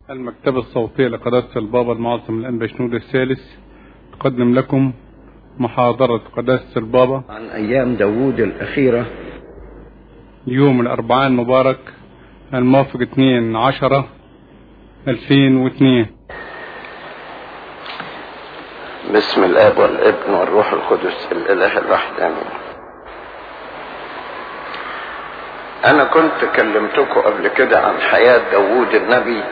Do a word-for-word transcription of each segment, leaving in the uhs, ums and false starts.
المكتبة الصوتية لقداسة البابا المعظم الأنبا شنودة الثالث تقدم لكم محاضرة قداسة البابا عن أيام داوود الأخيرة يوم الأربعاء المبارك الموافق اثنين عشرة ألفين واثنين. بسم الآب والابن والروح القدس الإله الواحد آمين. أنا كنت كلمتكم قبل كده عن حياة داوود النبي،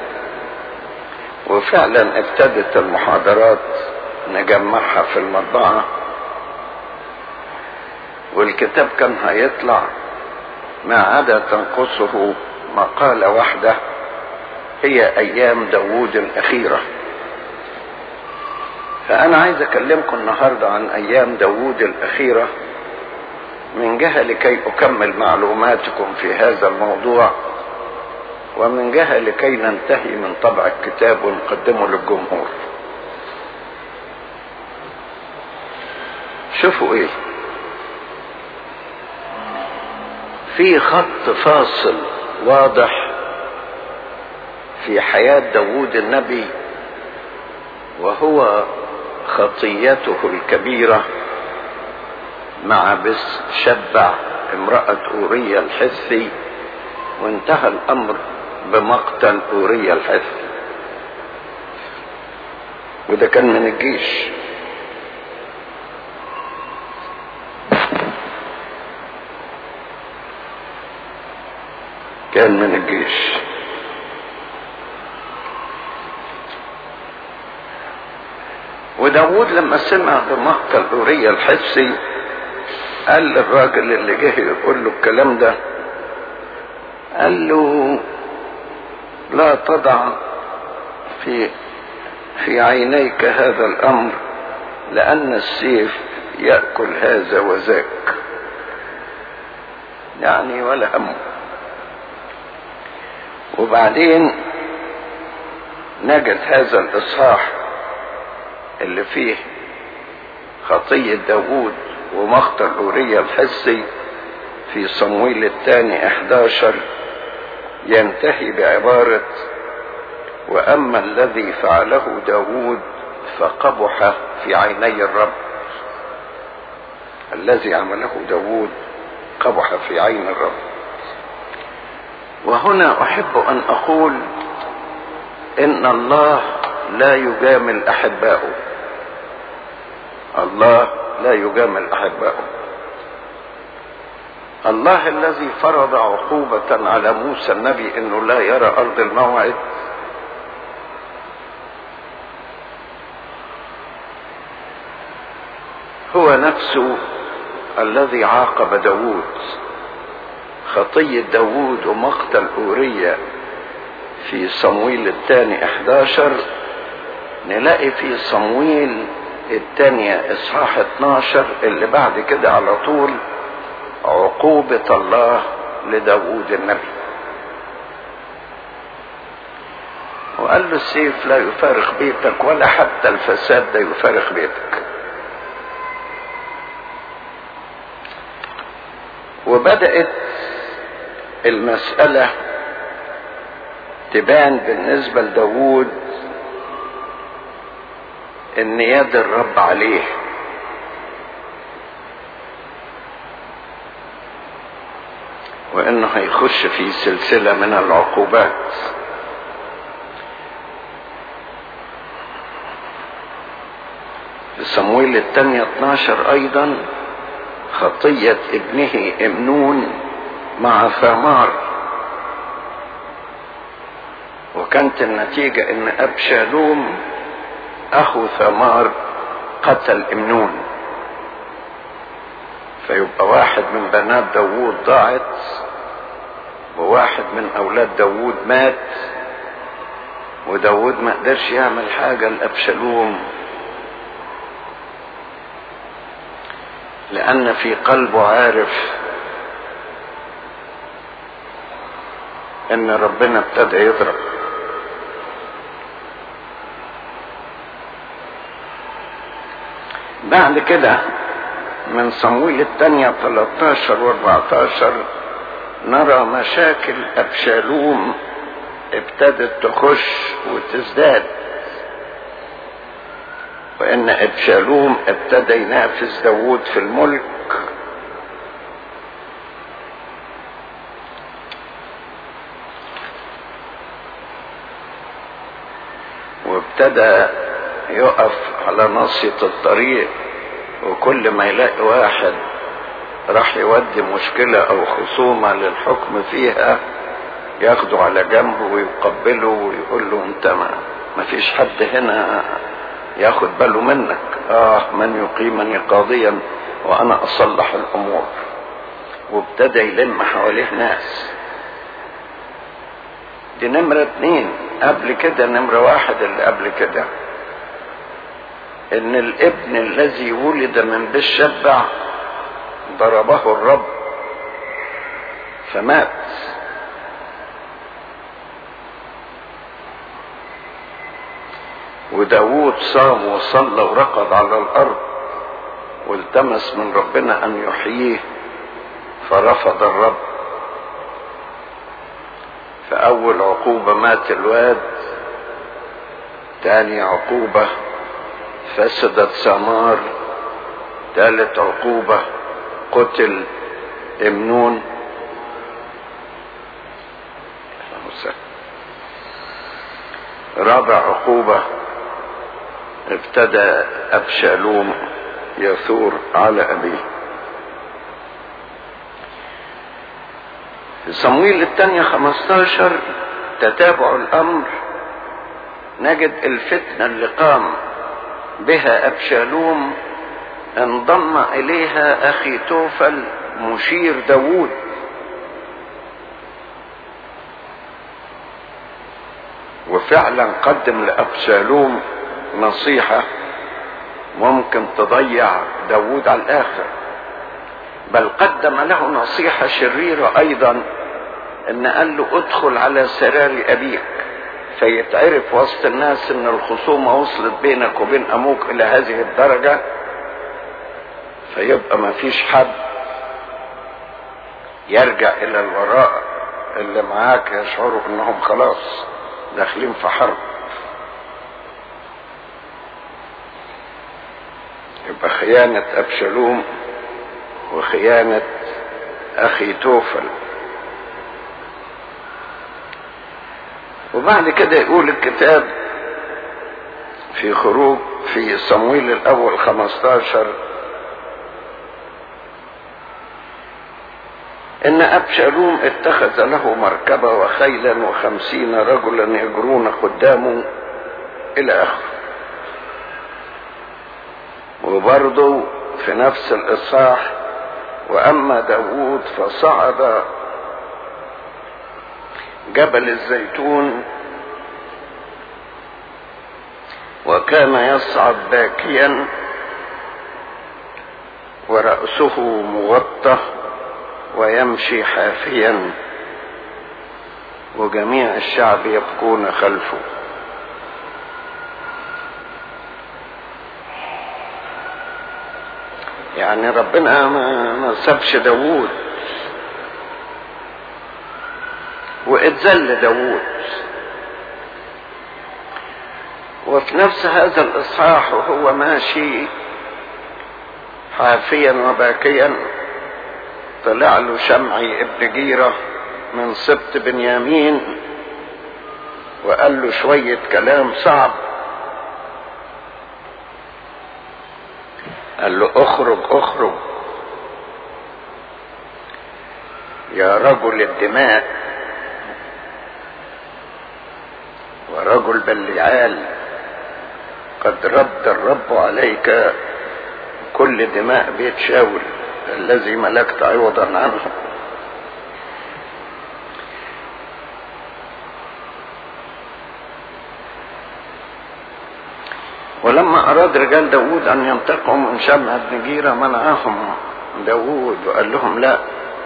وفعلا ابتدت المحاضرات نجمعها في المطبعة، والكتاب كان هيطلع ما عدا تنقصه مقالة واحدة هي أيام داوود الأخيرة. فأنا عايز أكلمكم النهاردة عن أيام داوود الأخيرة من جهة لكي أكمل معلوماتكم في هذا الموضوع، ومن جهة لكي ننتهي من طبع الكتاب ونقدمه للجمهور. شوفوا ايه، في خط فاصل واضح في حياة داوود النبي، وهو خطيته الكبيرة مع بس شبع امرأة أوريا الحثي، وانتهى الأمر بمقتل أوريا الحثي، وده كان من الجيش. كان من الجيش وداود لما سمع بمقتل أوريا الحثي قال للراجل اللي جه يقول له الكلام ده، قال له لا تضع في في عينيك هذا الأمر، لأن السيف يأكل هذا وذاك، يعني ولا هم. وبعدين نجد هذا الإصحاح اللي فيه خطية داوود ومقتل أوريا الحثي في صمويل الثاني احد عشر، ينتهي بعبارة: وأما الذي فعله داوود فقبح في عيني الرب. الذي عمله داوود قبح في عين الرب. وهنا أحب أن أقول إن الله لا يجامل أحبائه. الله لا يجامل أحبائه. الله الذي فرض عقوبة على موسى النبي انه لا يرى ارض الموعد، هو نفسه الذي عاقب داوود. خطية داوود ومقتل أوريا في صمويل الثاني احد عشر نلاقي في صمويل الثانية اصحاح اتناشر اللي بعد كده على طول عقوبة الله لداوود النبي، وقال له السيف لا يفارق بيتك، ولا حتى الفساد ده يفارق بيتك. وبدأت المسألة تبان بالنسبة لداوود ان يد الرب عليه، وانه هيخش في سلسلة من العقوبات. في صمويل الثانية اتناشر ايضا خطية ابنه امنون مع ثمار، وكانت النتيجة ان ابشالوم اخو ثمار قتل امنون، فيبقى واحد من بنات داوود ضاعت، وواحد من اولاد داوود مات، وداوود ما قدرش يعمل حاجة لأبشالوم، لأن في قلبه عارف ان ربنا ابتدى يضرب. بعد كده من صمويل الثانية ثلاثة عشر و أربعة عشر نرى مشاكل أبشالوم ابتدت تخش وتزداد، وان ابشالوم ابتدى ينافس داوود في الملك، وابتدى يقف على ناصية الطريق، وكل ما يلاقي واحد راح يودي مشكلة او خصومة للحكم فيها ياخده على جنبه ويقبله ويقول له انت ما, ما فيش حد هنا ياخد باله منك، اه من يقيمني قاضيا وانا اصلح الامور. وابتدى يلم حواليه ناس. دي نمرة اتنين. قبل كده نمرة واحد اللي قبل كده ان الابن الذي ولد من بالشبع ضربه الرب فمات. وداود صام وصلى ورقد على الارض والتمس من ربنا ان يحييه فرفض الرب. فاول عقوبة مات الواد، تاني عقوبة فسدت ثمار، ثالث عقوبة قتل امنون. رابع عقوبة ابتدى ابشالوم يثور على ابيه. في صمويل الثانية خمستاشر تتابع الامر نجد الفتنة اللي قام بها ابشالوم انضم اليها اخي توفل مشير داوود، وفعلا قدم لابشالوم نصيحة ممكن تضيع داوود على الاخر، بل قدم له نصيحة شريرة ايضا، ان قال له ادخل على سرار ابيك فيتعرف وسط الناس ان الخصومة وصلت بينك وبين ابوك الى هذه الدرجة، فيبقى ما فيش حد يرجع الى الوراء اللي معاك يشعروا انهم خلاص داخلين في حرب. يبقى خيانة ابشالوم وخيانة اخي توفل. وبعد كده يقول الكتاب في خروج في صمويل الاول خمستاشر ان ابشالوم اتخذ له مركبة وخيلا وخمسين رجلا يجرون قدامه الى اخره. وبرضه في نفس الاصحاح واما داوود فصعد جبل الزيتون وكان يصعد باكيا ورأسه مغطى ويمشي حافيا وجميع الشعب يبكون خلفه. يعني ربنا ما سابش داوود واتذل داوود. وفي نفس هذا الاصحاح وهو ماشي حافيا وباكيا طلع له شمعي ابن جيرة من سبط بنيامين وقال له شوية كلام صعب. قال له اخرج اخرج يا رجل الدماء ورجل بلعال، قد رد الرب عليك كل دماء بيت شاول الذي ملكت عوضا عنه. ولما اراد رجال داود ان ينتقموا من شمع بن جيرة منعهم داود وقال لهم لا،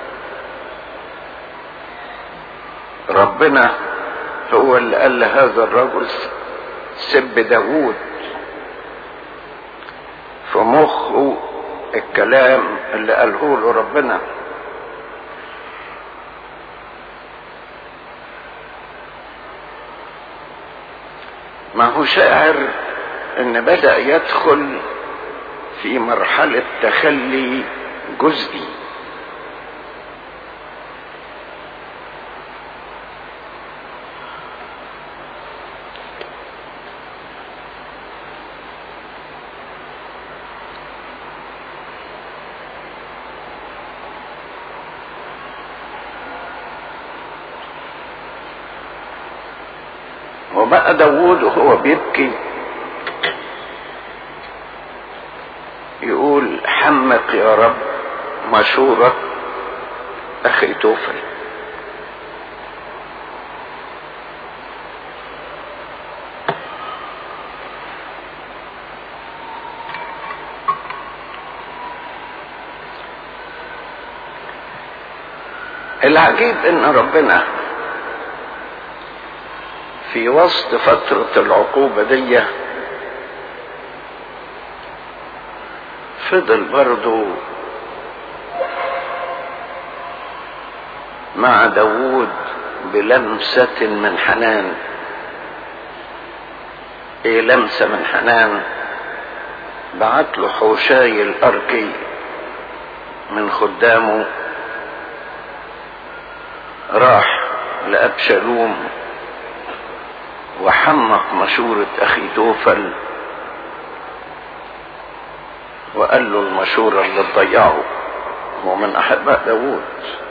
ربنا هو اللي قال لهذا الرجل سب داود، في مخه الكلام اللي قاله له ربنا. ما هو شاعر ان بدأ يدخل في مرحلة تخلي جزئي. وبقى داوود وهو بيبكي يقول حمق يا رب مشورة أخي توفل. العجيب ان ربنا في وسط فترة العقوبة دي فضل برضو مع داوود بلمسة من حنان. ايه لمسة من حنان؟ بعت له حوشاي الاركي من خدامه، راح لأبشالوم وحمق مشورة أخي توفل وقال له المشورة اللي تضيعه. هو من أحباء داوود،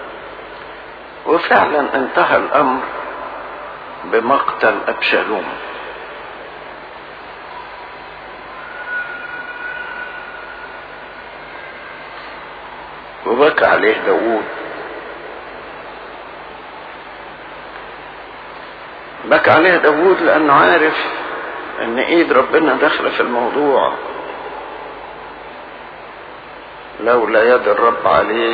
وفعلا انتهى الأمر بمقتل أبشالوم. وبكى عليه داوود، بكى عليه داوود لأنه عارف ان ايد ربنا داخله في الموضوع. لولا يد الرب عليه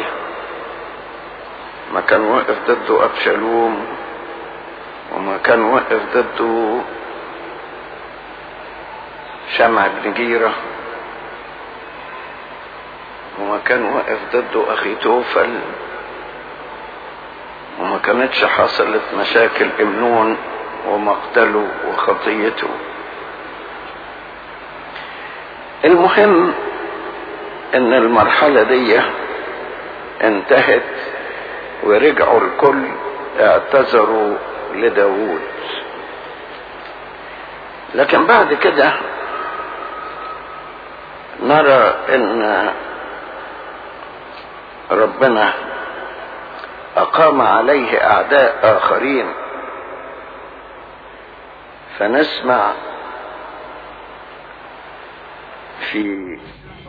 ما كان وقف ضده أبشالوم، وما كان وقف ضده شمع بن جيرة، وما كان وقف ضده أخي توفل، وما كانتش حصلت مشاكل امنون ومقتله وخطيته. المهم ان المرحلة دي انتهت ورجعوا الكل اعتذروا لداوود. لكن بعد كده نرى ان ربنا اقام عليه اعداء اخرين، فنسمع في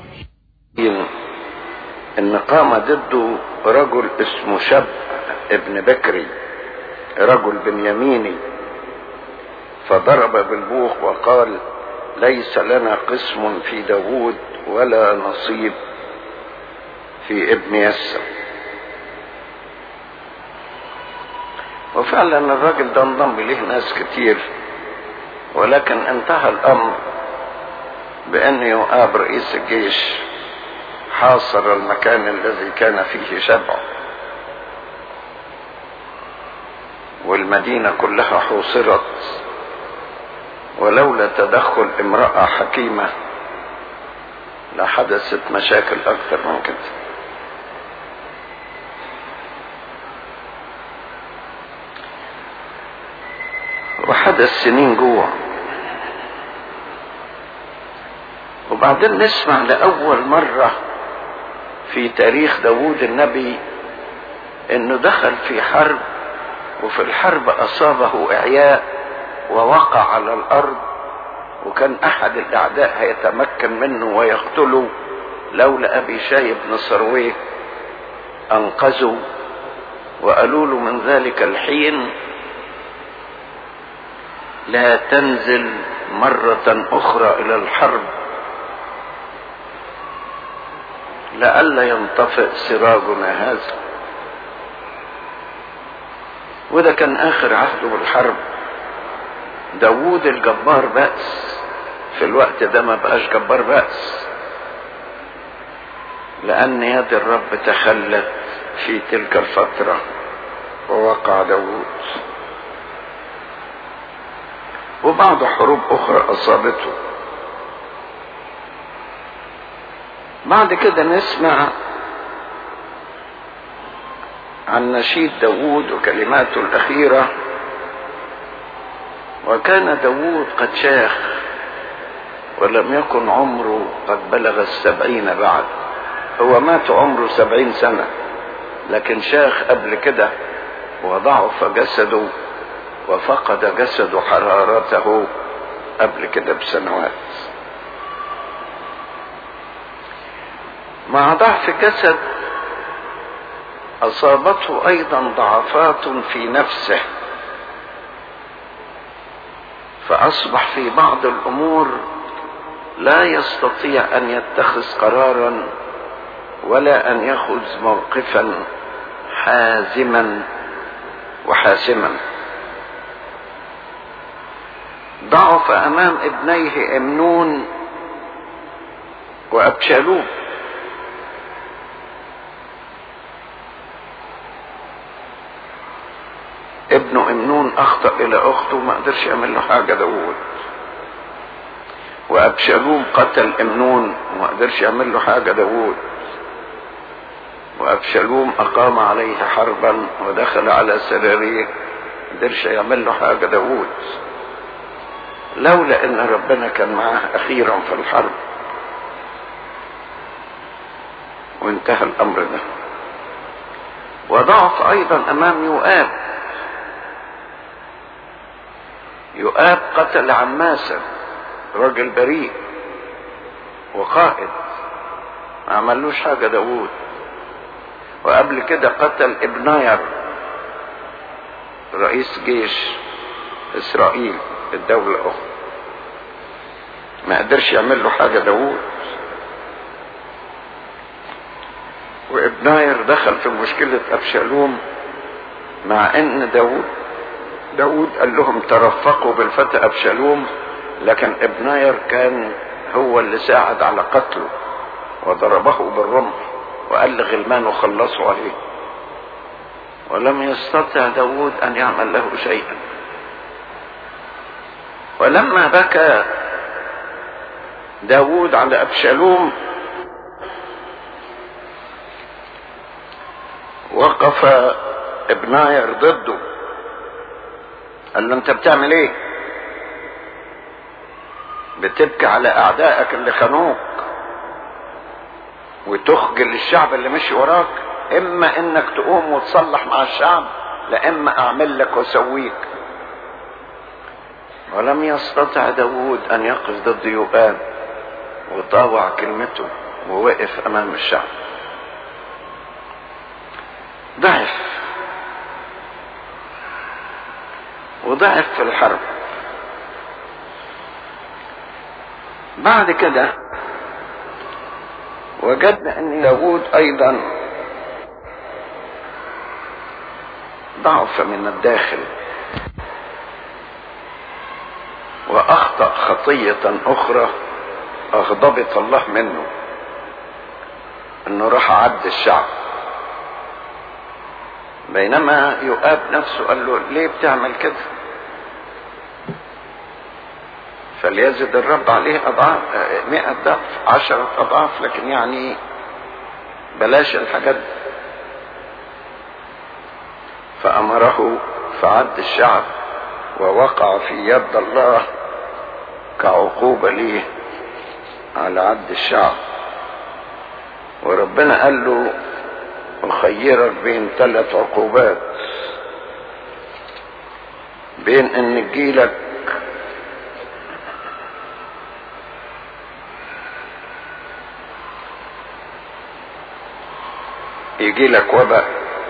ان قام ضده رجل اسمه شب ابن بكري، رجل بنياميني، فضرب بالبوق وقال ليس لنا قسم في داوود ولا نصيب في ابن يسى. وفعلا الراجل ده انضم اليه ناس كتير، ولكن انتهى الامر بان يؤاب رئيس الجيش حاصر المكان الذي كان فيه شبع، والمدينة كلها حوصرت، ولولا تدخل امرأة حكيمة لحدثت مشاكل اكثر من كده. وحدث سنين جوع. وبعدين نسمع لأول مرة في تاريخ داوود النبي انه دخل في حرب، وفي الحرب اصابه اعياء ووقع على الارض، وكان احد الاعداء هيتمكن منه ويقتله لولا ابي شاي بن سرويه انقذه، وقالوا له من ذلك الحين لا تنزل مرة اخرى الى الحرب لئلا ينطفئ سراجنا هذا. وده كان اخر عهده بالحرب. داوود الجبار بأس في الوقت ده ما بقاش جبار بأس، لان يد الرب تخلت في تلك الفترة ووقع داوود. وبعض حروب أخرى أصابته. بعد كده نسمع عن نشيد داوود وكلماته الأخيرة. وكان داوود قد شاخ ولم يكن عمره قد بلغ السبعين بعد. هو مات عمره سبعين سنة، لكن شاخ قبل كده وضعف جسده وفقد جسده حرارته قبل كده بسنوات. مع ضعف الجسد أصابته أيضا ضعفات في نفسه، فأصبح في بعض الأمور لا يستطيع أن يتخذ قرارا ولا أن يأخذ موقفا حازما وحاسما. ضعف أمام ابنيه أمنون وأبشالوم. ابنه أمنون أخطأ إلى أخته وما قدرش يعمل له حاجة داوود، وأبشالوم قتل أمنون وما قدرش يعمل له حاجة داوود، وأبشالوم أقام عليه حربا ودخل على سراريه ما قدرش يعمل له حاجة داوود، لولا ان ربنا كان معاه اخيرا في الحرب وانتهى الامر ده. وضعف ايضا امام يؤاب. يؤاب قتل عماسا رجل بريء وقائد ما عملوش حاجة داوود. وقبل كده قتل ابناير رئيس جيش اسرائيل الدولة الاخرى، ما قدرش يعمل له حاجة داوود. وابناير دخل في مشكلة أبشالوم مع ان داوود داوود قال لهم ترفقوا بالفتى أبشالوم، لكن ابناير كان هو اللي ساعد على قتله وضربه بالرمح وقال لغلمانه خلصوا عليه، ولم يستطع داوود ان يعمل له شيئا. ولما بكى داوود على أبشالوم وقف ابناير ضده، قال له انت بتعمل ايه؟ بتبكي على اعدائك اللي خانوك وتخجل الشعب اللي مشي وراك؟ اما انك تقوم وتصلح مع الشعب، لا اما اعمل لك واسويك. ولم يستطع داوود ان يقف ضد يؤاب وطاوع كلمته ووقف امام الشعب. ضعف وضعف في الحرب. بعد كده وجدنا ان داوود ايضا ضعف من الداخل واخطأ خطية اخرى اغضبت الله منه، انه راح عد الشعب، بينما يؤاب نفسه قال له ليه بتعمل كده؟ فليزد الرب عليه اضعاف مئة ضعف عشرة اضعاف، لكن يعني بلاش الحاجات دي. فامره فعد الشعب ووقع في يد الله كعقوبة ليه على عد الشعب. وربنا قال له اخيرك بين ثلاث عقوبات، بين ان تجيلك يجيلك وباء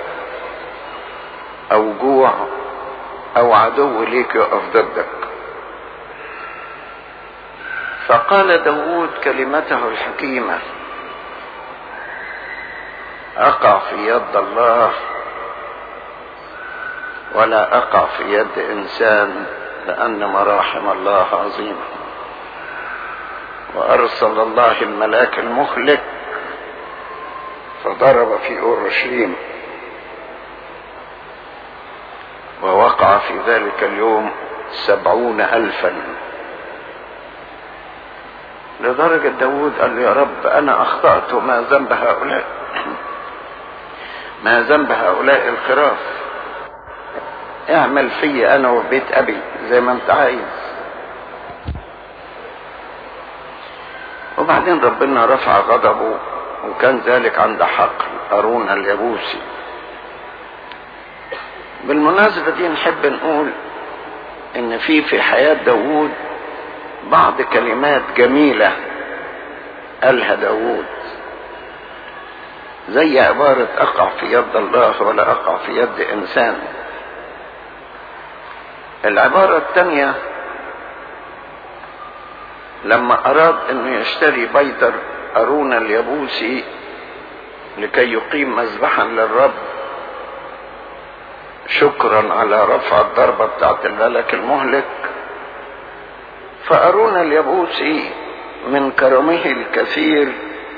او جوع او عدو ليك يقف ضدك. فقال داوود كلمته الحكيمة اقع في يد الله ولا اقع في يد انسان، لان مراحم الله عظيمة. وارسل الله الملاك المخلق فضرب في اورشليم، ووقع في ذلك اليوم سبعون ألفا. لدرجة داود قال له يا رب أنا أخطأت وما ذنب هؤلاء ما ذنب هؤلاء الخراف، اعمل في أنا وبيت أبي زي ما أنت عايز. وبعدين ربنا رفع غضبه، وكان ذلك عند حقل أرون اليبوسي. بالمناسبة دي نحب نقول إن في في حياة داود بعض كلمات جميلة قالها داود، زي عبارة أقع في يد الله ولا أقع في يد إنسان. العبارة الثانية لما أراد أنه يشتري بيدر أرون اليبوسي لكي يقيم مذبحا للرب شكرا على رفع الضربة بتاعت الملك المهلك، فأرون اليبوسي من كرمه الكثير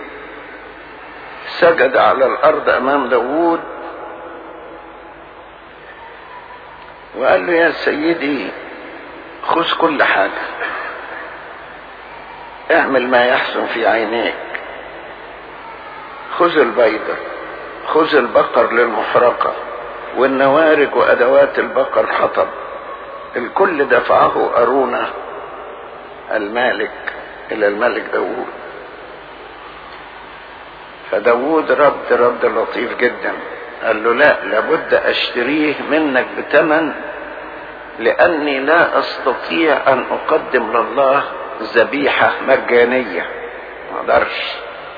سجد على الأرض أمام داود وقال له يا سيدي خذ كل حاجة، اعمل ما يحسن في عينيك، خذ البيضة، خذ البقر للمحرقة والنوارج وأدوات البقر حطب. الكل دفعه أرون المالك إلى الملك داود. فداود رد رد لطيف جدا، قال له لا، لابد أشتريه منك بثمن، لأني لا أستطيع أن أقدم لله ذبيحة مجانية، ما أقدرش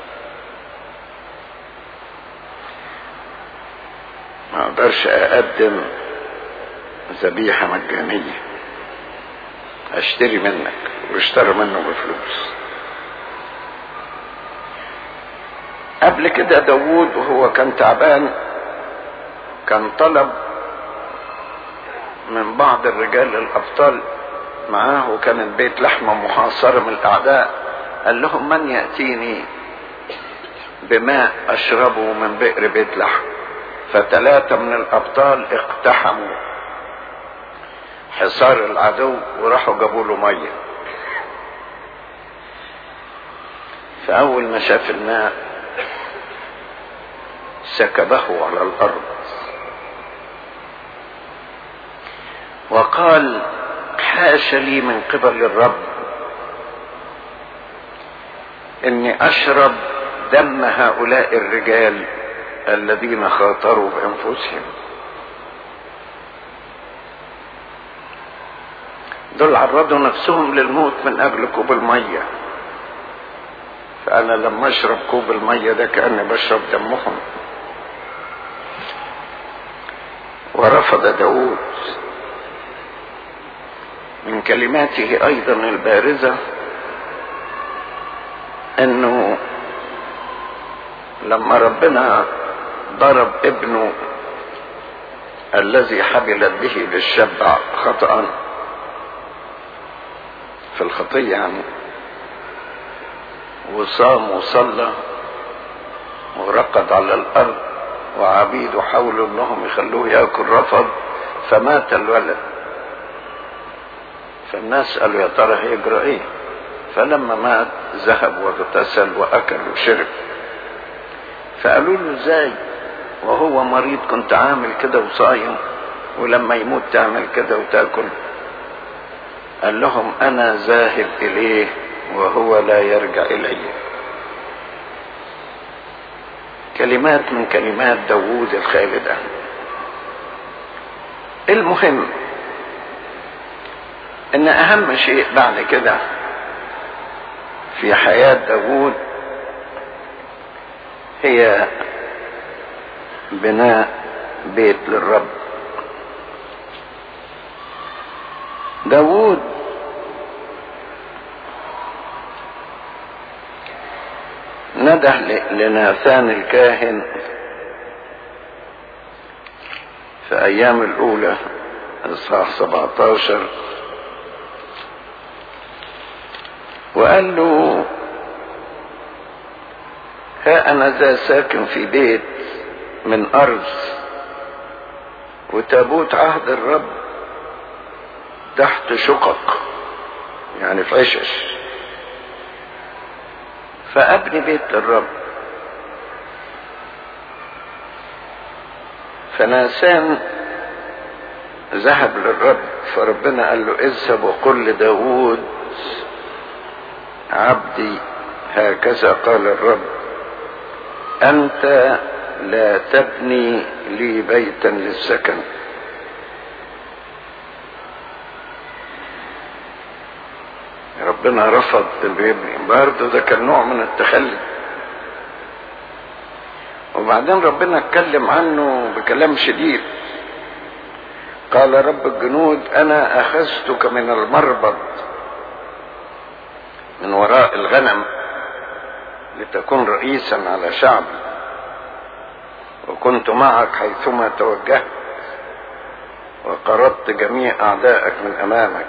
ما أقدرش أقدم ذبيحة مجانية، أشتري منك. واشترى منه بفلوس. قبل كده داود وهو كان تعبان كان طلب من بعض الرجال الأبطال معاه، وكان البيت لحمة محاصرة من الأعداء، قال لهم من يأتيني بماء أشربه من بئر بيت لحم. فثلاثة من الأبطال اقتحموا حصار العدو وراحوا جابوا له مية. فأول ما شاف الماء سكبه على الأرض وقال حاش لي من قبل الرب إني أشرب دم هؤلاء الرجال الذين خاطروا بأنفسهم. دول عرضوا نفسهم للموت من أجل كوب المية، فأنا لما أشرب كوب المية ده كأني بشرب دمهم. ورفض داود. من كلماته أيضا البارزة أنه لما ربنا ضرب ابنه الذي حبلت به للشبع خطأ في الخطية يعني، وصام وصلى ورقد على الأرض وعبيده حاولوا انهم يخلوه يأكل، رفض فمات الولد. فالناس قالوا يا ترى هيجرى ايه؟ فلما مات ذهب واغتسل واكل وشرب. فقالوا له ازاي وهو مريض كنت عامل كده وصايم، ولما يموت تعمل كده وتاكل؟ قال لهم انا ذاهب اليه وهو لا يرجع اليه. كلمات من كلمات داوود الخالدة. المهم ان اهم شيء بعد كده في حياة داوود هي بناء بيت للرب. داوود نده لناثان الكاهن في ايام الاولى اصحاح سبعة عشر وقال له ها انا ذا ساكن في بيت من ارض وتابوت عهد الرب تحت شقق، يعني في عشش، فأبني بيت للرب. فناسان ذهب للرب، فربنا قال له اذهب وقل لداود عبدي هكذا قال الرب أنت لا تبني لي بيتا للسكن. ربنا رفض اللي يبني، برضه ده كان نوع من التخلي. وبعدين ربنا اتكلم عنه بكلام شديد، قال رب الجنود أنا أخذتك من المربض من وراء الغنم لتكون رئيسا على شعبي، وكنت معك حيثما توجهت، وقرضت جميع أعدائك من أمامك.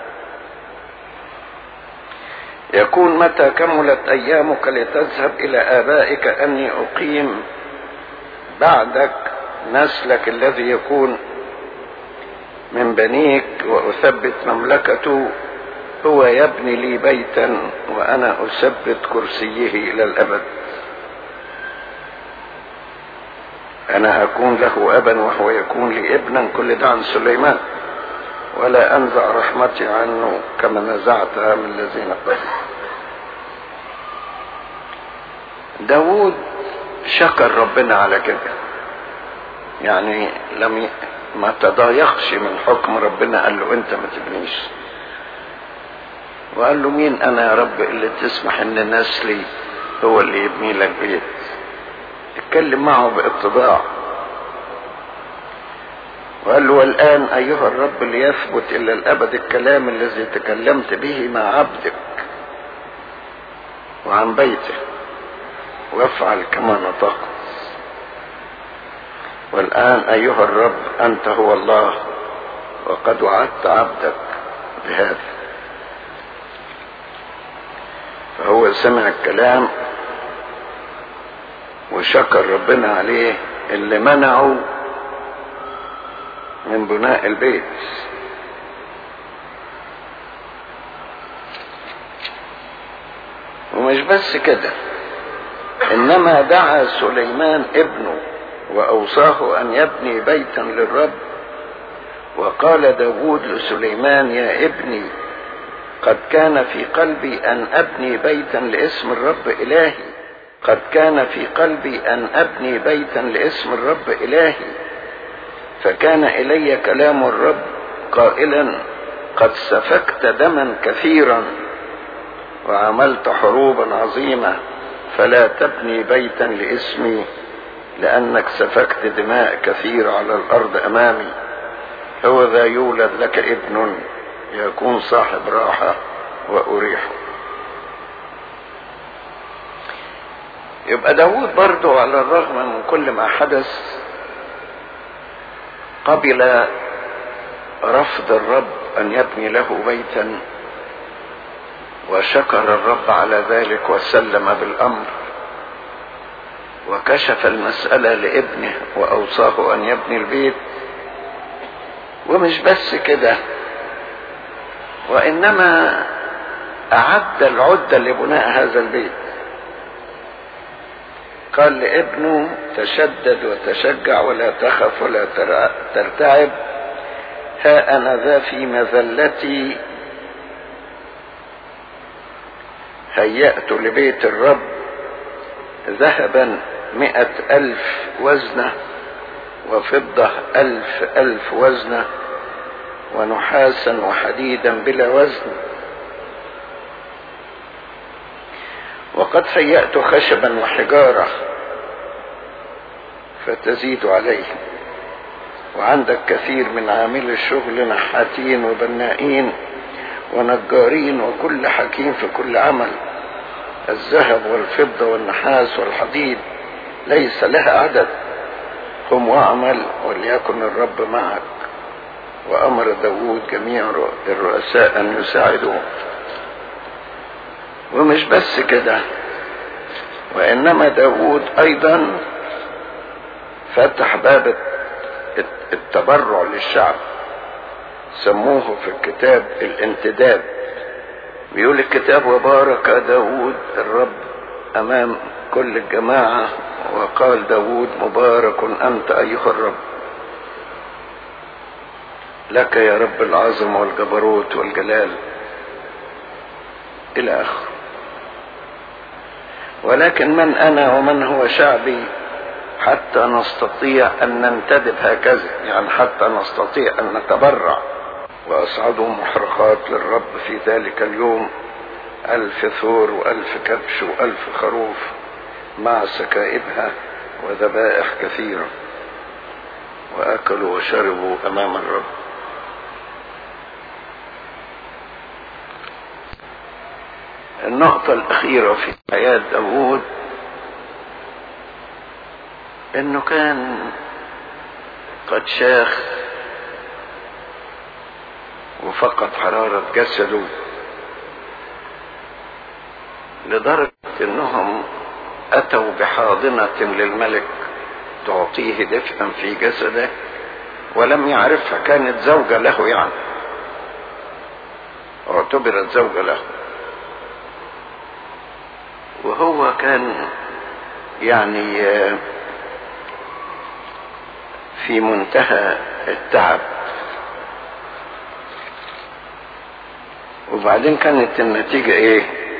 يكون متى كملت أيامك لتذهب إلى آبائك أني أقيم بعدك نسلك الذي يكون من بنيك وأثبت مملكته، هو يبني لي بيتا وأنا أثبت كرسيه إلى الأبد. أنا أكون له أبا وهو يكون لي ابنا. كل ده عن سليمان. ولا أنزع رحمتي عنه كما نزعتها من الذين قبل. داود شكر ربنا على كده، يعني لم ي... ما تضايقش من حكم ربنا، قال له انت ما تبنيش. وقال له مين انا يا رب اللي تسمح ان نسلي هو اللي يبني لك بيت؟ اتكلم معه باتضاع. وقال له والآن أيها الرب ليثبت إلى الأبد الكلام الذي تكلمت به مع عبدك وعن بيته، وافعل كما نطقت. والآن أيها الرب أنت هو الله، وقد وعدت عبدك بهذا. فهو سمع الكلام وشكر ربنا عليه اللي منعه من بناء البيت. ومش بس كده، انما دعا سليمان ابنه واوصاه ان يبني بيتا للرب. وقال داود لسليمان يا ابني قد كان في قلبي ان ابني بيتا لاسم الرب الهي، قد كان في قلبي ان ابني بيتا لاسم الرب الهي. فكان الي كلام الرب قائلا قد سفكت دما كثيرا وعملت حروبا عظيمة، فلا تبني بيتا لاسمي لانك سفكت دماء كثير على الارض امامي. هو ذا يولد لك ابن يكون صاحب راحة واريحه. يبقى داود برضو على الرغم من كل ما حدث قبل رفض الرب ان يبني له بيتا، وشكر الرب على ذلك وسلم بالامر، وكشف المسألة لابنه واوصاه ان يبني البيت. ومش بس كده، وانما اعد العدة لبناء هذا البيت. قال لابنه تشدد وتشجع ولا تخف ولا ترتعب، ها انا ذا في مذلتي هيأت لبيت الرب ذهبا مئة ألف وزنة، وفضة ألف ألف وزنة، ونحاسا وحديدا بلا وزن. وقد هيأت خشبا وحجارة فتزيد عليه، وعندك كثير من عامل الشغل نحاتين وبنائين ونجارين وكل حكيم في كل عمل. الذهب والفضة والنحاس والحديد ليس لها عدد. قم واعمل وليكن الرب معك. وأمر داود جميع الرؤساء أن يساعدوه. ومش بس كده، وإنما داود أيضا فتح باب التبرع للشعب. سموه في الكتاب الانتداب. بيقول الكتاب: وبارك داود الرب امام كل الجماعة، وقال داود: مبارك انت ايها الرب، لك يا رب العظمة والجبروت والجلال، الى اخره. ولكن من انا ومن هو شعبي حتى نستطيع ان ننتدب هكذا، يعني حتى نستطيع ان نتبرع واصعدوا محرقات للرب في ذلك اليوم، الف ثور والف كبش والف خروف مع سكائبها وذبائح كثيرة، واكلوا وشربوا امام الرب. النقطة الاخيرة في حياة داود انه كان قد شاخ وفقد حرارة جسده، لدرجة انهم اتوا بحاضنة للملك تعطيه دفئا في جسده ولم يعرفها، كانت زوجة له، يعني اعتبرت زوجة له، وهو كان يعني في منتهى التعب. وبعدين كانت النتيجة ايه؟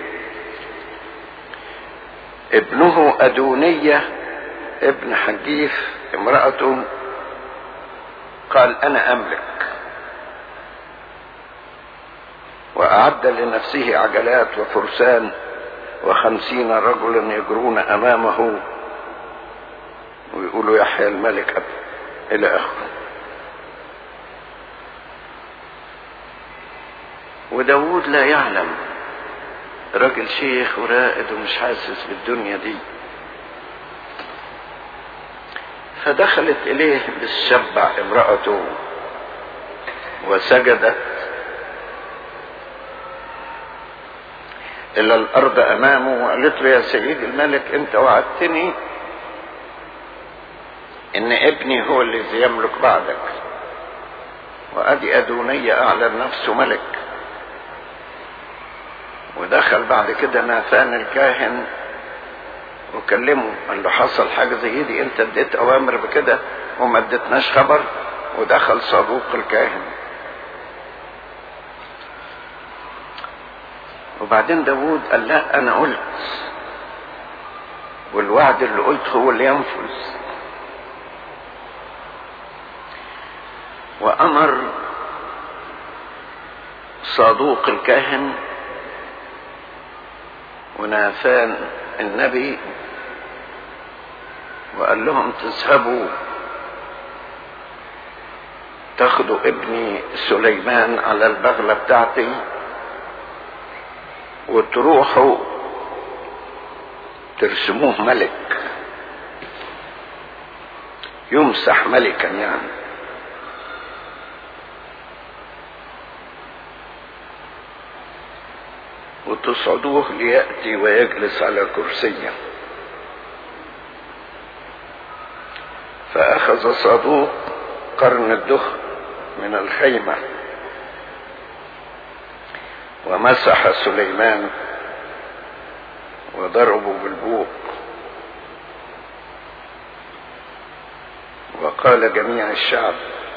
ابنه أدونية ابن حجيف امرأته قال: انا املك، واعد لنفسه عجلات وفرسان وخمسين رجلا يجرون امامه ويقولوا: يحيى الملك أب، الى اخره. وداود لا يعلم، راجل شيخ ورائد ومش حاسس بالدنيا دي. فدخلت اليه بالشبع امرأته وسجدت الى الارض امامه وقالت له: يا سيد الملك، انت وعدتني ان ابني هو الذي يملك بعدك، وادي ادونية اعلن نفسه ملك. ودخل بعد كده ناثان الكاهن وكلمه، قال له: حصل حاجة زي دي، انت اديت اوامر بكده وما اديتناش خبر. ودخل صدوق الكاهن. وبعدين داود قال: لا، انا قلت، والوعد اللي قلت هو اللي ينفذ. وامر صادوق الكاهن وناثان النبي وقال لهم: تذهبوا تاخدوا ابني سليمان على البغلة بتاعتي وتروحوا ترسموه ملك، يمسح ملكا يعني. وتصعدوه ليأتي ويجلس على كرسيه. فأخذ صادوق قرن الدخن من الخيمة ومسح سليمان وضربوا بالبوق، وقال جميع الشعب: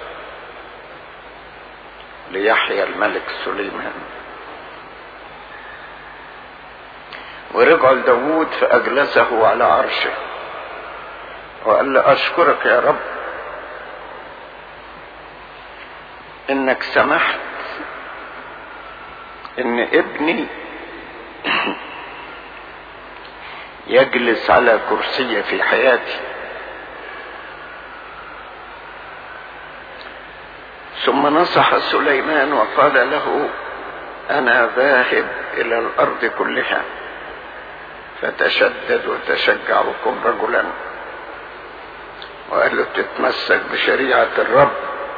ليحيى الملك سليمان. ورجعوا لداود فأجلسه على عرشه وقال له: أشكرك يا رب إنك سمحت إن ابني يجلس على كرسي في حياتي. ثم نصح سليمان وقال له: أنا ذاهب إلى الأرض كلها، فتشدد وتشجع وكن رجلا. وقال له: تتمسك بشريعة الرب.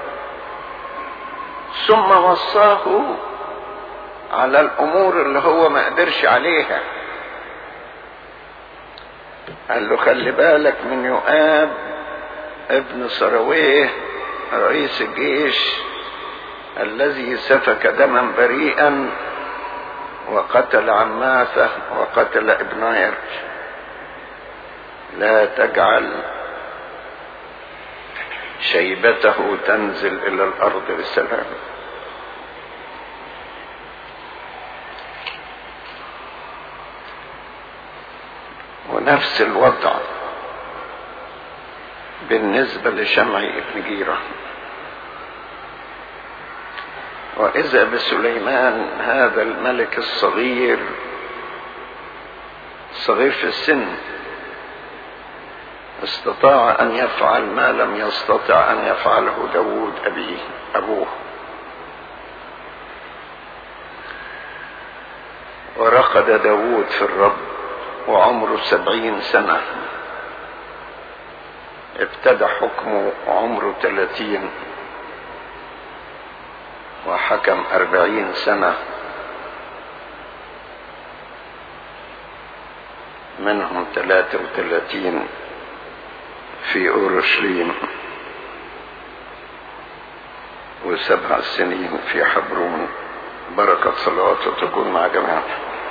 ثم وصاه على الأمور اللي هو ما قدرش عليها. قال له: خلي بالك من يؤاب ابن سرويه رئيس الجيش الذي سفك دما بريئا وقتل عماثه وقتل ابناير، لا تجعل شيبته تنزل إلى الأرض بسلام. ونفس الوضع بالنسبة لشمعي ابن جيرة. وإذا بسليمان هذا الملك الصغير صغير في السن استطاع أن يفعل ما لم يستطع أن يفعله داود أبيه أبوه. ورقد داود في الرب وعمره سبعين سنة، ابتدى حكمه عمره ثلاثين وحكم أربعين سنة، منهم ثلاثة وثلاثين في أورشليم وسبع سنين في حبرون. بركة صلواته تكون مع جميعنا.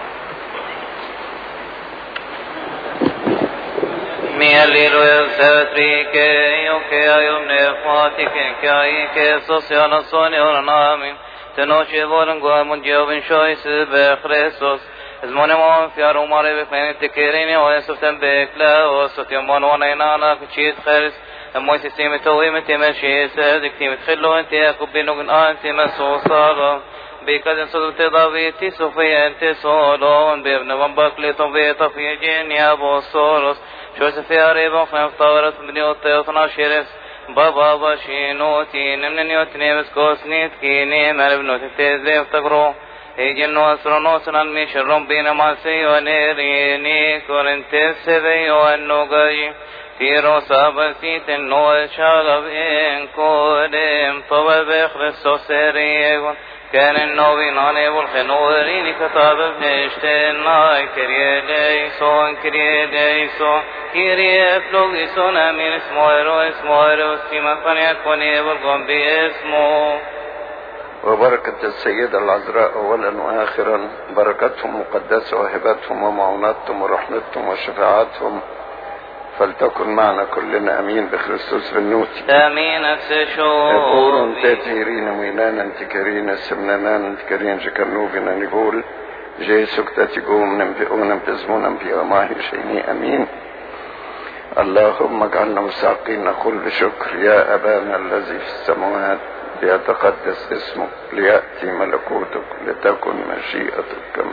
Mi alleluia satrike yoke ayumne fatike kaike sosiana soni ornamin tenoche volen goamun jovin shois be Christos zmonemo fi aromare be planet kerene o softem be kla o sotem mon inana kchit kharis moy sisteme towe met meshi sadik met khlo ente yakubinu ante masosara بكذا صدت ضويتي صوفيا انت صولون بابن ومبكلي طويتا في جينيا بوصورس شو سفيا ريبا فنفتورت بنيوتي وطناشيرس بابا باشينوتي نمنيوتني مسكوسنيت كيني مالبنوتي تيزي افتقرو هيجنو اسرونوسنا الميشرون بين ماسي ونيريني كورنتي سبي وانوغاي تيرو سابسيت النو شالب ان كودم طوى بخرسوس سريغون كان النوبي ناني والخنورين كتاب بنشتين ناي كريه ليسون كريه ليسون كريه فلوغيسون امين اسمويرو اسمويرو سيما فنيكوني والقوم باسمه. وبركة السيدة العذراء أولا وآخرا، بركتهم مقدسة وهبتهم ومعوناتهم ورحمتهم وشفاعاتهم فلتكن معنا كلنا امين بخريستوس بالنوتي امين. اكسشو اقولون تاتيرين وينانا انتكارين السمنانان انتكارين جكرنوبنا نقول جيسوك تاتيقوم ننبئونا بزمونا بياماهي شيني امين. اللهم اجعلنا مستحقين نقول بشكر يا ابانا الذي في السماوات ليتقدس اسمك ليأتي ملكوتك لتكن مشيئتك كما.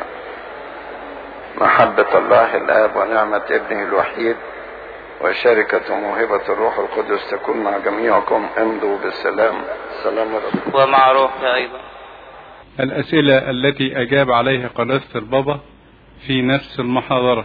محبة الله الآب ونعمة ابنه الوحيد وشركة موهبة الروح القدس تكون مع جميعكم. امضوا بالسلام. سلام رب ومع روحك أيضا. الأسئلة التي أجاب عليها قداسة البابا في نفس المحاضرة.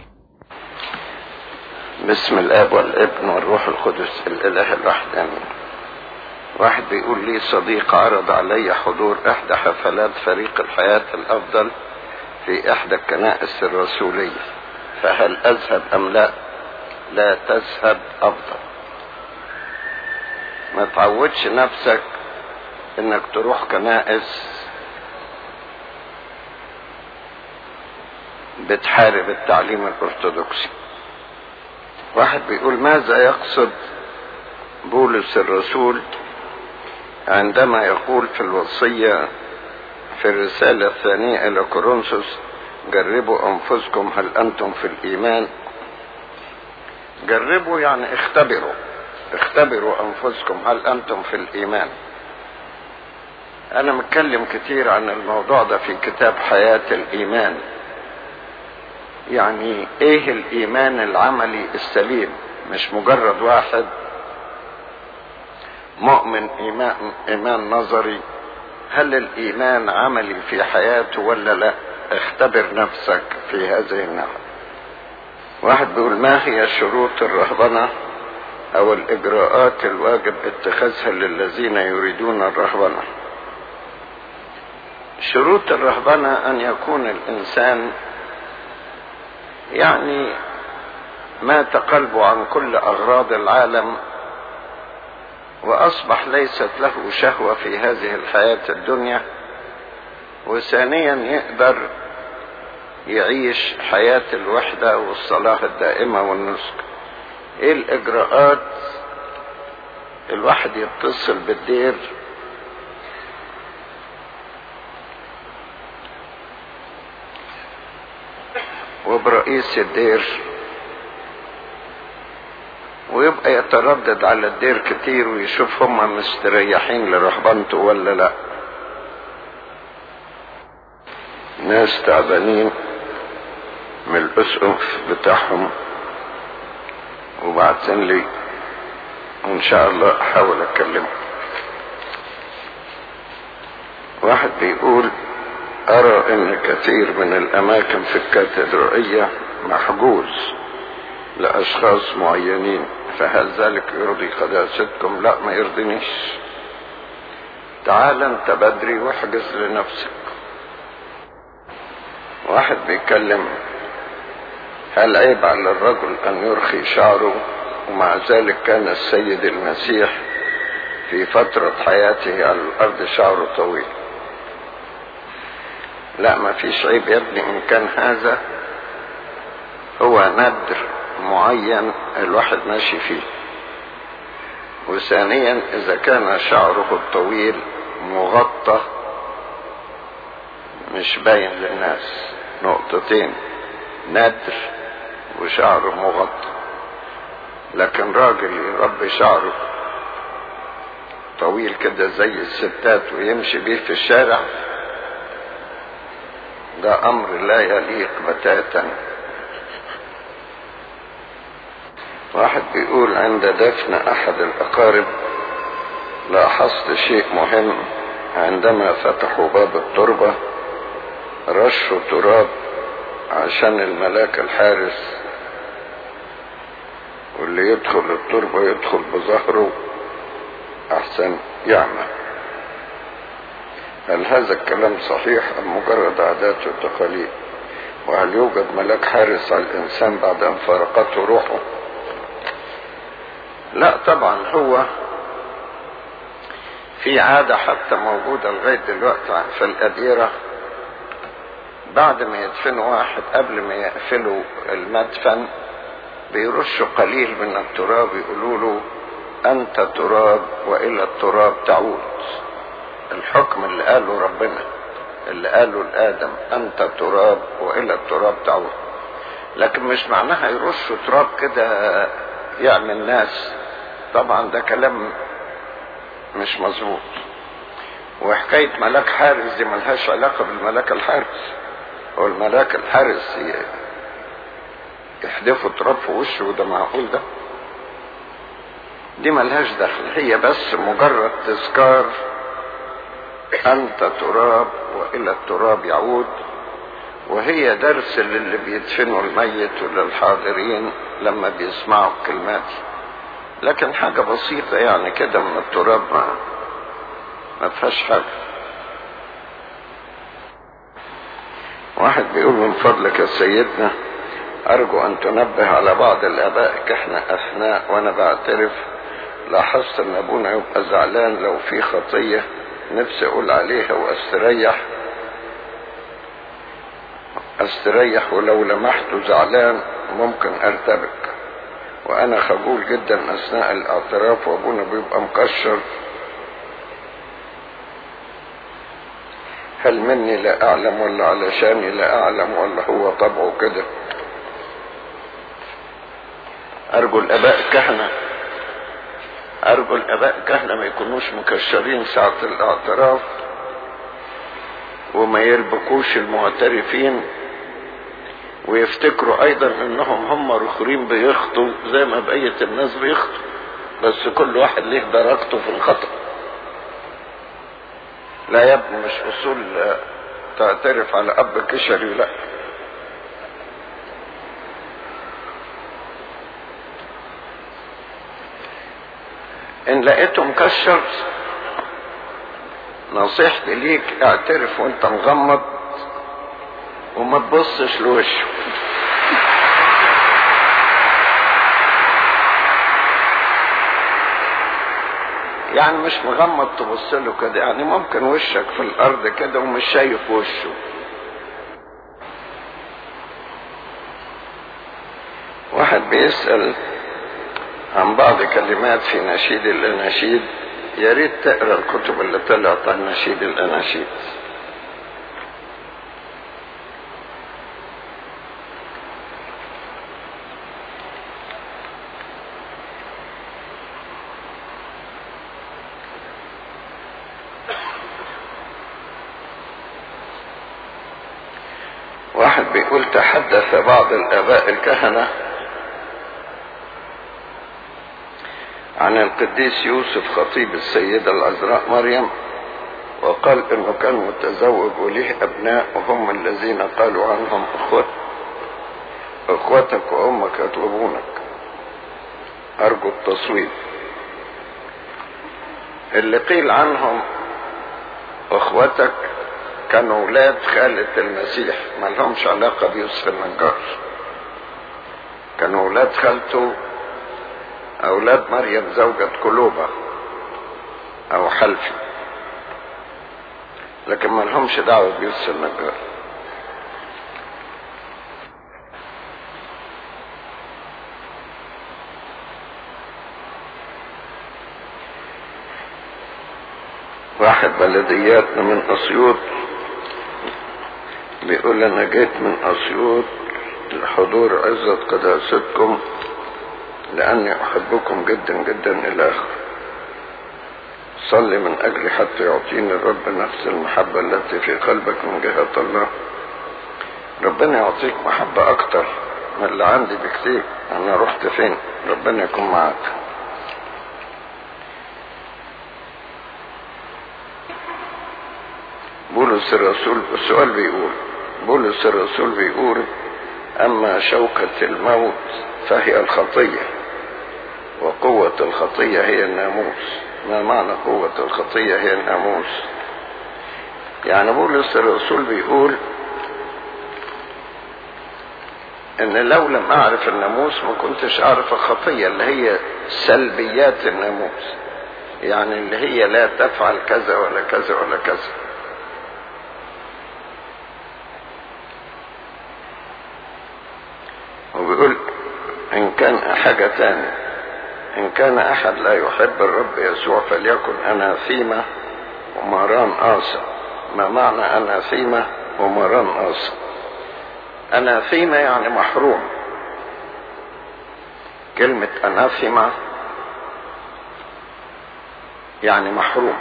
بسم الآب والابن والروح القدس الإله الواحد آمين. واحد بيقول لي صديق عرض علي حضور إحدى حفلات فريق الحياة الأفضل في إحدى الكنائس الرسولية، فهل أذهب أم لا؟ لا تذهب أفضل. ما تعودش نفسك إنك تروح كنائس بتحارب التعليم الأرثوذكسي. واحد بيقول ماذا يقصد بولس الرسول عندما يقول في الوصية في الرسالة الثانية إلى كورنثوس جربوا أنفسكم هل أنتم في الإيمان؟ جربوا يعني اختبروا اختبروا أنفسكم هل أنتم في الإيمان. أنا متكلم كتير عن الموضوع ده في كتاب حياة الإيمان. يعني إيه الإيمان العملي السليم؟ مش مجرد واحد مؤمن إيمان, إيمان نظري. هل الإيمان عملي في حياته ولا لا؟ اختبر نفسك في هذه الناحية. واحد بيقول ما هي شروط الرهبنة أو الإجراءات الواجب اتخاذها للذين يريدون الرهبنة؟ شروط الرهبنة أن يكون الإنسان يعني مات قلبه عن كل أغراض العالم وأصبح ليست له شهوة في هذه الحياة الدنيا، وثانيا يقدر يعيش حياة الوحدة والصلاة الدائمة والنسك. ايه الإجراءات؟ الواحد يتصل بالدير وبرئيس الدير، ويبقى يتردد على الدير كتير ويشوف هم مستريحين لرهبنته ولا لا. ناس تعبانين من الأسقف بتاعهم وبعتن لي، وإن شاء الله أحاول أكلمه. واحد بيقول: أرى أن كثير من الأماكن في الكاتدرائية محجوز لأشخاص معينين، فهل ذلك يرضي قداستكم؟ لا، ما يرضينيش. تعال انت بدري واحجز لنفسك. واحد بيتكلم: هل عيب على الرجل أن يرخي شعره؟ ومع ذلك كان السيد المسيح في فترة حياته على الأرض شعره طويل. لا، ما فيش عيب يا ابني، إن كان هذا هو ندر معين الواحد ماشي فيه. وثانيا إذا كان شعره الطويل مغطى مش باين للناس، نقطتين: ندر وشعره مغطى. لكن راجل يربي شعره طويل كده زي الستات ويمشي بيه في الشارع، ده أمر لا يليق بتاتا. واحد بيقول: عند دفن أحد الأقارب لاحظت شيء مهم، عندما فتحوا باب التربة رشوا تراب عشان الملاك الحارس، واللي يدخل التربة يدخل بظهره أحسن يعمى. هل هذا الكلام صحيح أم مجرد عادات وتقاليد؟ وهل يوجد ملاك حارس على الإنسان بعد أن فارقته روحه؟ لا طبعا، هو في عادة حتى موجودة لغاية دلوقتي في الأديرة، بعد ما يدفنوا واحد قبل ما يقفلوا المدفن بيرشوا قليل من التراب، يقولوا له: أنت تراب وإلى التراب تعود. الحكم اللي قاله ربنا، اللي قاله لآدم: أنت تراب وإلى التراب تعود. لكن مش معناها يرشوا تراب كده يعمل ناس، طبعا ده كلام مش مظبوط. وحكاية ملاك حارس دي ملهاش علاقة بالملاك الحارس. هو الملاك الحارس يحدفوا تراب في وشه، وده معقول؟ ده دي ملهاش دخل، هي بس مجرد تذكار: أنت تراب وإلى التراب يعود. وهي درس للي بيدفنوا الميت وللحاضرين لما بيسمعوا الكلمات، لكن حاجة بسيطة يعني كده من التراب، ما ما فيهاش حاجة. واحد بيقول: من فضلك يا سيدنا أرجو أن تنبه على بعض الآباء كإحنا أثناء وأنا بعترف لاحظت أن أبونا يبقى زعلان لو في خطية نفسي أقول عليها وأستريح أستريح ولو لمحته زعلان ممكن أرتبك، وأنا خجول جدا أثناء الاعتراف وأبونا بيبقى مكشر. هل مني لا أعلم ولا علشاني لا أعلم ولا هو طبعه كده؟ أرجو الآباء الكهنة أرجو الآباء الكهنة ما يكونوش مكشرين ساعة الاعتراف، وما يربكوش المعترفين، ويفتكروا أيضا أنهم هم رخرين بيخطوا زي ما بقية الناس بيخطوا، بس كل واحد ليه درجته في الخطأ. لا يا ابني، مش أصول تعترف على أب كشري، لا. إن لقيته مكشر نصيحتي ليك اعترف وانت مغمض وما تبصش لوشه. يعني مش مغمض تبص له كده، يعني ممكن وشك في الارض كده ومش شايف وشه. واحد بيسأل عن بعض كلمات في نشيد الاناشيد، يا ريت تقرا الكتب اللي طلعت عن نشيد الاناشيد. واحد بيقول تحدث بعض الآباء الكهنة عن القديس يوسف خطيب السيدة العذراء مريم، وقال انه كان متزوج وله ابناء وهم الذين قالوا عنهم اخوت اخوتك وامك يطلبونك. ارجو التصويب. اللي قيل عنهم اخوتك كانوا اولاد خالة المسيح، ما لهمش علاقة بيوسف النجار، كانوا اولاد خالته، اولاد مريم زوجة كلوبة او حلفي، لكن ما لهمش دعوة بيوسف النجار. واحد بلدياتنا من اسيوط بيقول انا جيت من اسيوط لحضور عزة قداستكم لاني احبكم جدا جدا الى اخره. صلي من اجلي حتى يعطيني الرب نفس المحبة التي في قلبك من جهة الله. ربنا يعطيك محبة اكتر من اللي عندي بكتير. انا رحت فين؟ ربنا يكون معاك. بولس الرسول السؤال بيقول بولس الرسول بيقول اما شوكة الموت فهي الخطية وقوة الخطية هي الناموس. ما معنى قوة الخطية هي الناموس؟ يعني بولس الرسول بيقول ان لو لم اعرف الناموس ما كنتش اعرف الخطية اللي هي سلبيات الناموس، يعني اللي هي لا تفعل كذا ولا كذا ولا كذا. وبيقول ان كان حاجة تانية، ان كان احد لا يحب الرب يسوع فليكن اناثيمة ومران آسى. ما معنى اناثيمة ومران آسى؟ اناثيمة يعني محروم. كلمة اناثيمة يعني محروم.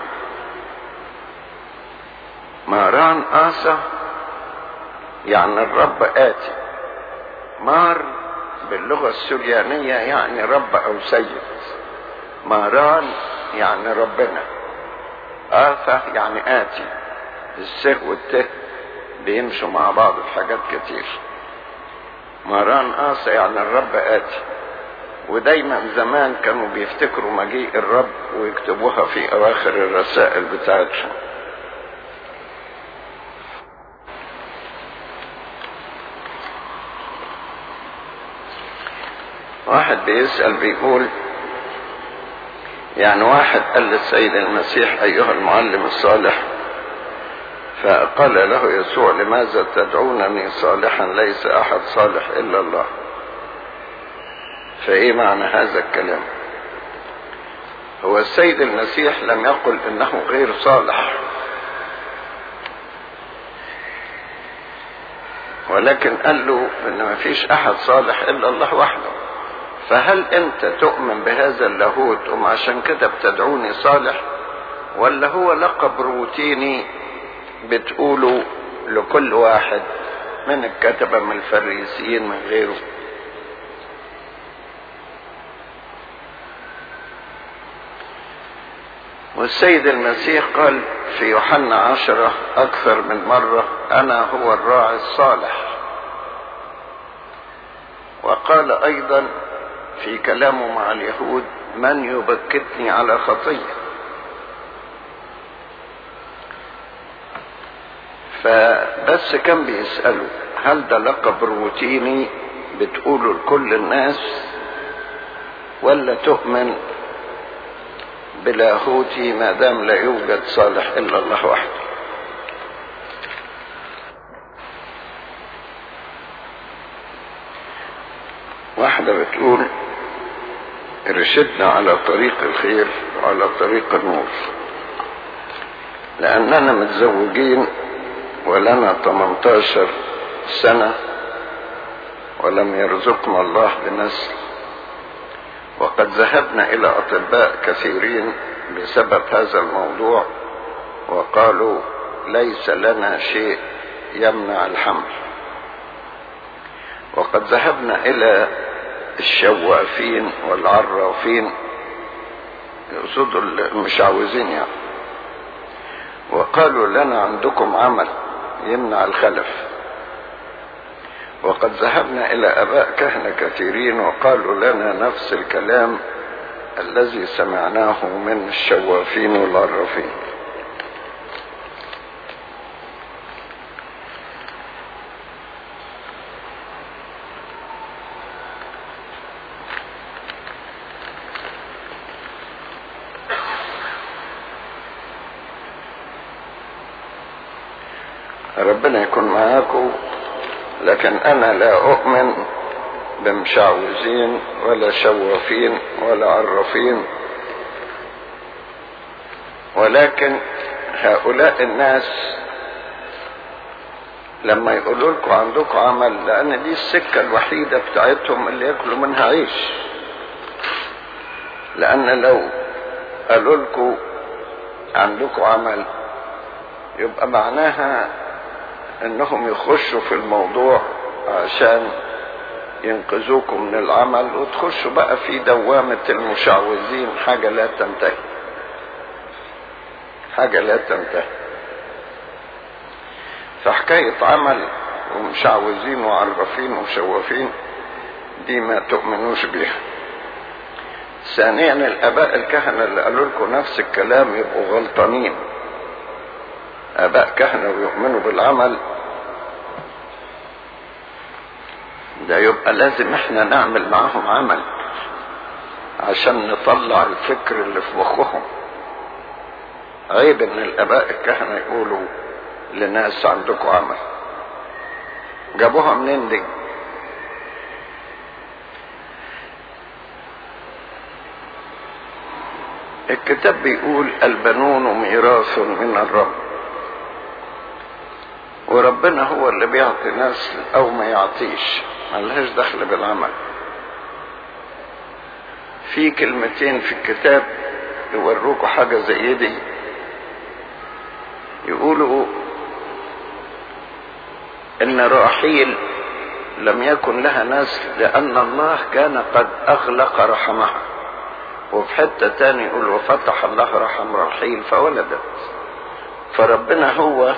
مران آسى يعني الرب آتي. مار باللغة السريانية يعني رب او سيد. ماران يعني ربنا. آثى يعني آتي. السه والته بيمشوا مع بعض في حاجات كتير. ماران آثى يعني الرب آتي. ودايما زمان كانوا بيفتكروا مجيء الرب ويكتبوها في اواخر الرسائل بتاعتهم. واحد بيسأل بيقول يعني واحد قال للسيد المسيح ايها المعلم الصالح، فقال له يسوع لماذا تدعونني صالحا ليس احد صالح الا الله. فايه معنى هذا الكلام؟ هو السيد المسيح لم يقل انه غير صالح، ولكن قال له ان ما فيش احد صالح الا الله وحده. فهل انت تؤمن بهذا اللاهوت وعشان كده بتدعوني صالح، ولا هو لقب روتيني بتقوله لكل واحد من الكتبة من الفريسيين من غيره؟ والسيد المسيح قال في يوحنا عشرة اكثر من مرة انا هو الراعي الصالح. وقال ايضا في كلامه مع اليهود من يبكتني على خطية. فبس كان بيسألوا هل ده لقب روتيني بتقوله لكل الناس، ولا تؤمن بلاهوتي ما دام لا يوجد صالح إلا الله وحده. واحدة بتقول ارشدنا على طريق الخير وعلى طريق النور، لأننا متزوجين ولنا ثمانية عشر سنة ولم يرزقنا الله بنسل، وقد ذهبنا إلى أطباء كثيرين بسبب هذا الموضوع وقالوا ليس لنا شيء يمنع الحمل، وقد ذهبنا إلى الشوافين والعرافين، يقصدوا المشعوذين يعني، وقالوا لنا عندكم عمل يمنع الخلف. وقد ذهبنا إلى آباء كهنة كثيرين وقالوا لنا نفس الكلام الذي سمعناه من الشوافين والعرافين. ربنا يكون معاكم، لكن أنا لا أؤمن بمشعوذين ولا شوافين ولا عرافين، ولكن هؤلاء الناس لما يقولوا لكم عندكم عمل، لأن دي السكة الوحيدة بتاعتهم اللي يأكلوا منها عيش، لأن لو قالوا لكم عندكم عمل يبقى معناها انهم يخشوا في الموضوع عشان ينقذوكم من العمل وتخشوا بقى في دوامة المشعوذين، حاجة لا تنتهي، حاجة لا تنتهي. فحكاية عمل ومشعوذين وعرافين وشوافين دي ما تؤمنوش بيها. ثانيا الآباء الكهنة اللي قالوا لكم نفس الكلام يبقوا غلطانين. آباء كهنة ويؤمنوا بالعمل ده يبقى لازم احنا نعمل معاهم عمل عشان نطلع الفكر اللي في مخهم. عيب ان الآباء الكهنة يقولوا لناس عندكم عمل. جابوها منين دي؟ الكتاب بيقول البنون ميراث من الرب، وربنا هو اللي بيعطي نسل او ما يعطيش، ملهاش دخل بالعمل. في كلمتين في الكتاب يوروكوا حاجة زي دي، يقولوا ان راحيل لم يكن لها نسل لان الله كان قد اغلق رحمها، وفي حتة تاني يقول وفتح الله رحم راحيل فولدت. فربنا هو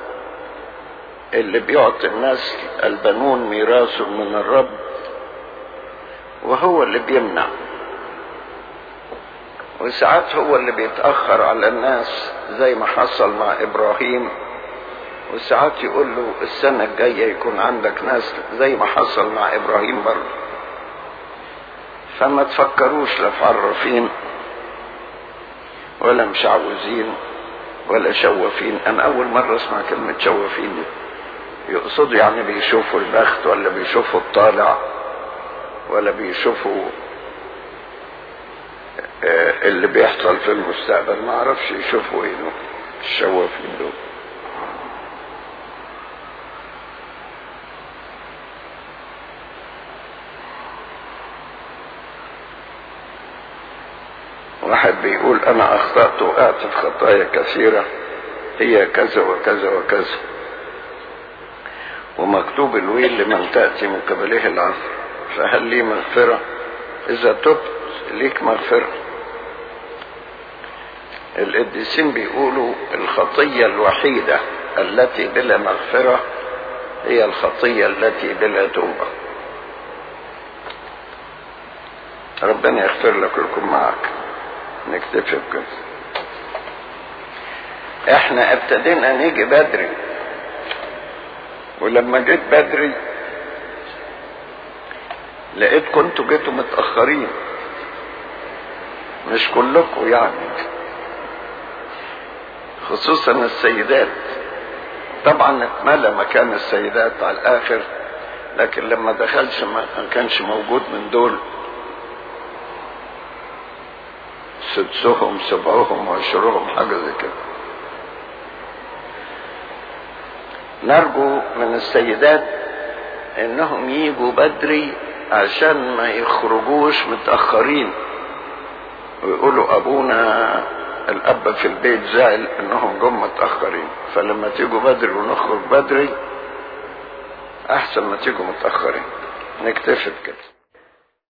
اللي بيعطي الناس، البنون ميراث من الرب، وهو اللي بيمنع. وساعات هو اللي بيتأخر على الناس زي ما حصل مع إبراهيم، وساعات يقول له السنة الجاية يكون عندك ناس زي ما حصل مع إبراهيم برضه. فما تفكروش لا في عرافين ولا مشعوذين ولا شوافين. أنا أول مرة أسمع كلمة شوافين دي. يقصدوا يعني بيشوفوا البخت ولا بيشوفوا الطالع ولا بيشوفوا اللي بيحصل في المستقبل، ما اعرفش يشوفوا ايه الشوافين دول. واحد بيقول انا اخطأت وقعت في خطايا كثيرة هي كذا وكذا وكذا، ومكتوب الويل لمن تأتي من قبله العثر، فهل لي مغفرة؟ إذا تبت ليك مغفرة. القديسين بيقولوا الخطية الوحيدة التي بلا مغفرة هي الخطية التي بلا توبة. ربنا يغفر لك لكم معك. نكتفي بكده. احنا ابتدينا نيجي بدري، ولما جيت بدري لقيت كنتوا جيتوا متأخرين. مش كلكم يعني، خصوصا السيدات. طبعا اتملى مكان السيدات على الاخر، لكن لما دخلش ما كانش موجود من دول سدسهم سبعهم وعشرهم حاجة زي كده. نرجو من السيدات انهم يجوا بدري عشان ما يخرجوش متأخرين ويقولوا ابونا الاب في البيت زعل انهم جم متأخرين. فلما تيجوا بدري ونخرج بدري احسن ما تيجوا متأخرين. نكتفي بكده.